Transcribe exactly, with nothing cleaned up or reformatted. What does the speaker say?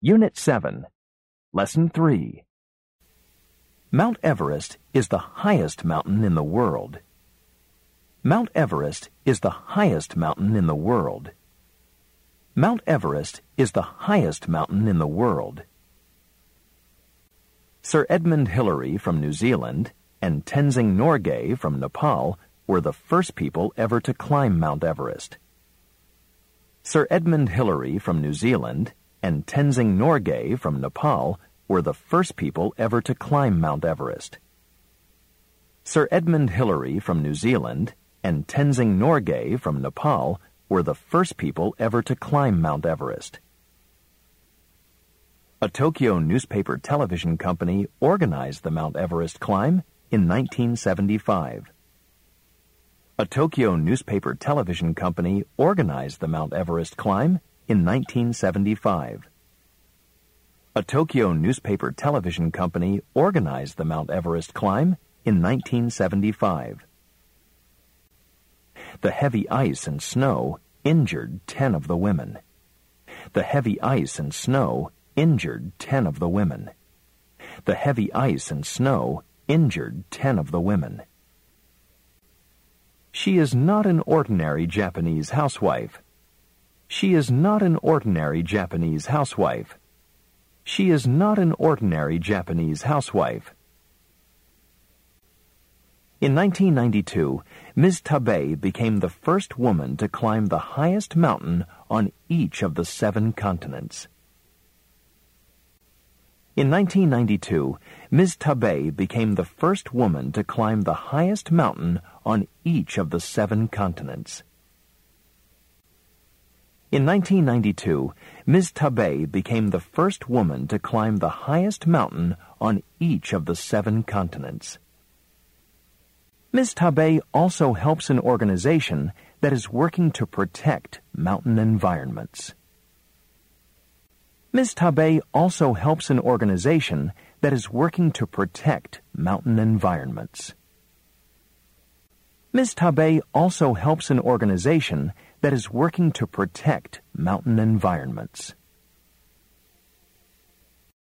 Unit seven, Lesson three. Mount Everest is the highest mountain in the world. Mount Everest is the highest mountain in the world. Mount Everest is the highest mountain in the world. Sir Edmund Hillary from New Zealand and Tenzing Norgay from Nepal were the first people ever to climb Mount Everest. Sir Edmund Hillary from New Zealand and Tenzing Norgay from Nepal were the first people ever to climb Mount Everest. Sir Edmund Hillary from New Zealand and Tenzing Norgay from Nepal were the first people ever to climb Mount Everest. A Tokyo newspaper television company organized the Mount Everest climb in nineteen seventy-five. A Tokyo newspaper television company organized the Mount Everest climb in nineteen seventy-five. A Tokyo newspaper television company organized the Mount Everest climb in nineteen seventy-five. The heavy ice and snow injured ten of the women. The heavy ice and snow injured ten of the women. The heavy ice and snow injured ten of the women. She is not an ordinary Japanese housewife. She is not an ordinary Japanese housewife. She is not an ordinary Japanese housewife. In nineteen ninety-two, Miz Tabei became the first woman to climb the highest mountain on each of the seven continents. In nineteen ninety-two, Miz Tabei became the first woman to climb the highest mountain on each of the seven continents. In nineteen ninety-two, Miz Tabei became the first woman to climb the highest mountain on each of the seven continents. Miz Tabei also helps an organization that is working to protect mountain environments. Miz Tabei also helps an organization that is working to protect mountain environments. Miz Tabei also helps an organization that is working to protect mountain environments. Miz Tabei also helps an organization that is working to protect mountain environments. Miz Tabei also helps an organization that is working to protect mountain environments. Miz Tabei also helps an organization that is working to protect Miz Tabei also helps an organization that is working to protect mountain environments.